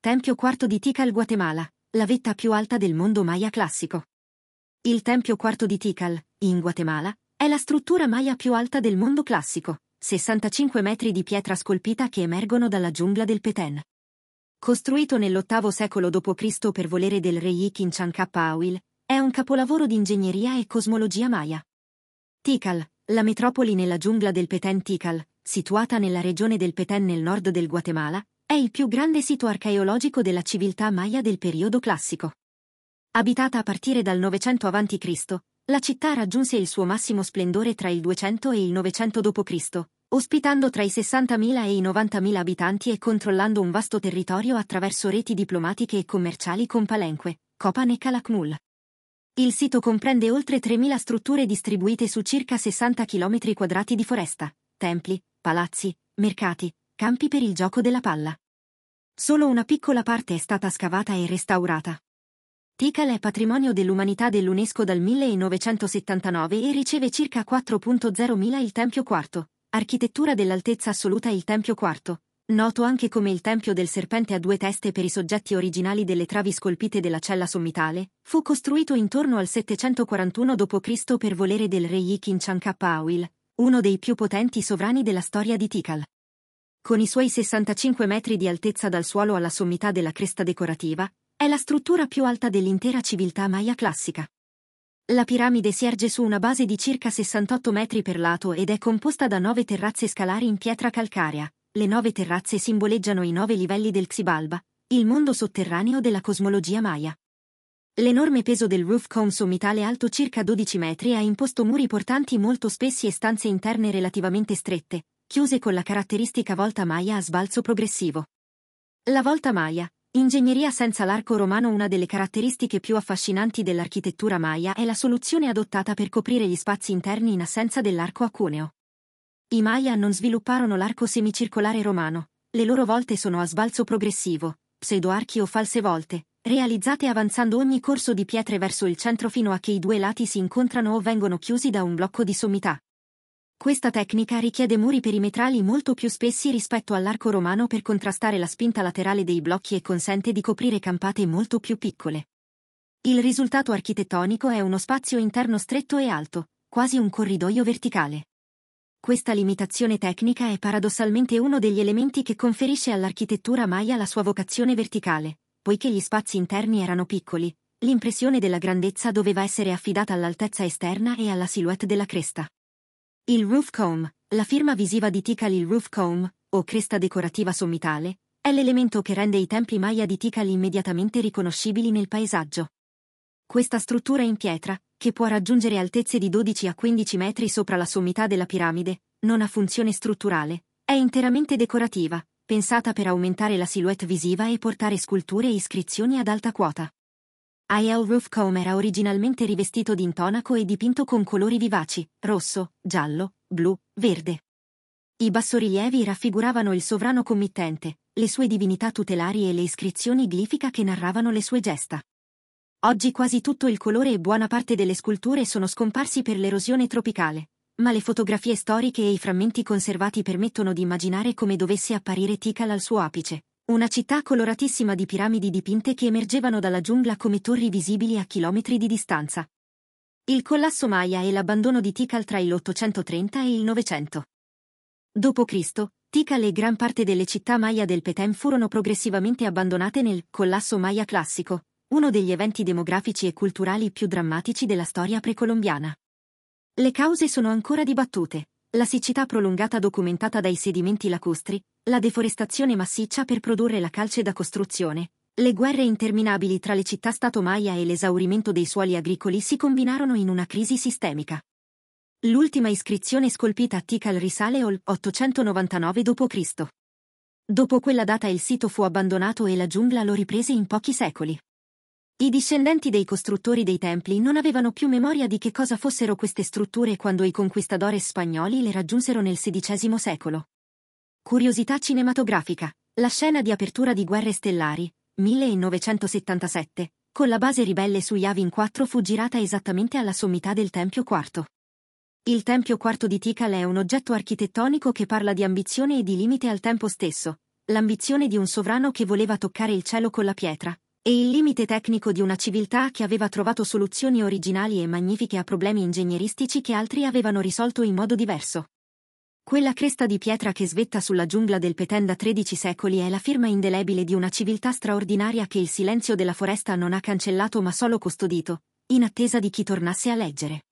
Tempio IV di Tikal, Guatemala, la vetta più alta del mondo Maya classico. Il Tempio IV di Tikal, in Guatemala, è la struttura Maya più alta del mondo classico, 65 metri di pietra scolpita che emergono dalla giungla del Petén. Costruito nell'VIII secolo d.C. per volere del re Yikin Chankapawil, è un capolavoro di ingegneria e cosmologia Maya. Tikal, la metropoli nella giungla del Petén. Tikal, situata nella regione del Petén nel nord del Guatemala, è il più grande sito archeologico della civiltà Maya del periodo classico. Abitata a partire dal 900 a.C., la città raggiunse il suo massimo splendore tra il 200 e il 900 d.C., ospitando tra i 60.000 e i 90.000 abitanti e controllando un vasto territorio attraverso reti diplomatiche e commerciali con Palenque, Copan e Calakmul. Il sito comprende oltre 3.000 strutture distribuite su circa 60 km² di foresta, templi, palazzi, mercati, campi per il gioco della palla. Solo una piccola parte è stata scavata e restaurata. Tikal è patrimonio dell'umanità dell'UNESCO dal 1979 e riceve circa 4.000 il Tempio IV, architettura dell'altezza assoluta. Il Tempio IV, noto anche come il Tempio del Serpente a due teste per i soggetti originali delle travi scolpite della cella sommitale, fu costruito intorno al 741 d.C. per volere del re Yikin Chankapawil, uno dei più potenti sovrani della storia di Tikal. Con i suoi 65 metri di altezza dal suolo alla sommità della cresta decorativa, è la struttura più alta dell'intera civiltà Maya classica. La piramide si erge su una base di circa 68 metri per lato ed è composta da 9 terrazze scalari in pietra calcarea. Le 9 terrazze simboleggiano i 9 livelli del Xibalba, il mondo sotterraneo della cosmologia Maya. L'enorme peso del roof cone sommitale alto circa 12 metri ha imposto muri portanti molto spessi e stanze interne relativamente strette, chiuse con la caratteristica volta Maya a sbalzo progressivo. La volta Maya, ingegneria senza l'arco romano. Una delle caratteristiche più affascinanti dell'architettura Maya è la soluzione adottata per coprire gli spazi interni in assenza dell'arco a cuneo. I Maya non svilupparono l'arco semicircolare romano, le loro volte sono a sbalzo progressivo, pseudoarchi o false volte, realizzate avanzando ogni corso di pietre verso il centro fino a che i due lati si incontrano o vengono chiusi da un blocco di sommità. Questa tecnica richiede muri perimetrali molto più spessi rispetto all'arco romano per contrastare la spinta laterale dei blocchi e consente di coprire campate molto più piccole. Il risultato architettonico è uno spazio interno stretto e alto, quasi un corridoio verticale. Questa limitazione tecnica è paradossalmente uno degli elementi che conferisce all'architettura Maya la sua vocazione verticale, poiché gli spazi interni erano piccoli, l'impressione della grandezza doveva essere affidata all'altezza esterna e alla silhouette della cresta. Il roof cone, la firma visiva di Tikal. Il roof cone, o cresta decorativa sommitale, è l'elemento che rende i templi Maya di Tikal immediatamente riconoscibili nel paesaggio. Questa struttura in pietra, che può raggiungere altezze di 12 a 15 metri sopra la sommità della piramide, non ha funzione strutturale, è interamente decorativa, pensata per aumentare la silhouette visiva e portare sculture e iscrizioni ad alta quota. Il roof cone era originalmente rivestito di intonaco e dipinto con colori vivaci, rosso, giallo, blu, verde. I bassorilievi raffiguravano il sovrano committente, le sue divinità tutelari e le iscrizioni glifica che narravano le sue gesta. Oggi quasi tutto il colore e buona parte delle sculture sono scomparsi per l'erosione tropicale, ma le fotografie storiche e i frammenti conservati permettono di immaginare come dovesse apparire Tikal al suo apice. Una città coloratissima di piramidi dipinte che emergevano dalla giungla come torri visibili a chilometri di distanza. Il collasso Maya e l'abbandono di Tikal tra il 830 e il 900 d.C., Tikal e gran parte delle città Maya del Petén furono progressivamente abbandonate nel collasso Maya classico, uno degli eventi demografici e culturali più drammatici della storia precolombiana. Le cause sono ancora dibattute. La siccità prolungata documentata dai sedimenti lacustri, la deforestazione massiccia per produrre la calce da costruzione, le guerre interminabili tra le città-stato Maya e l'esaurimento dei suoli agricoli si combinarono in una crisi sistemica. L'ultima iscrizione scolpita a Tikal risale al 899 d.C. Dopo quella data il sito fu abbandonato e la giungla lo riprese in pochi secoli. I discendenti dei costruttori dei templi non avevano più memoria di che cosa fossero queste strutture quando i conquistadores spagnoli le raggiunsero nel XVI secolo. Curiosità cinematografica: la scena di apertura di Guerre Stellari, 1977, con la base ribelle su Yavin 4 fu girata esattamente alla sommità del Tempio IV. Il Tempio IV di Tikal è un oggetto architettonico che parla di ambizione e di limite al tempo stesso, l'ambizione di un sovrano che voleva toccare il cielo con la pietra, e il limite tecnico di una civiltà che aveva trovato soluzioni originali e magnifiche a problemi ingegneristici che altri avevano risolto in modo diverso. Quella cresta di pietra che svetta sulla giungla del Petén da 13 secoli è la firma indelebile di una civiltà straordinaria che il silenzio della foresta non ha cancellato ma solo custodito, in attesa di chi tornasse a leggere.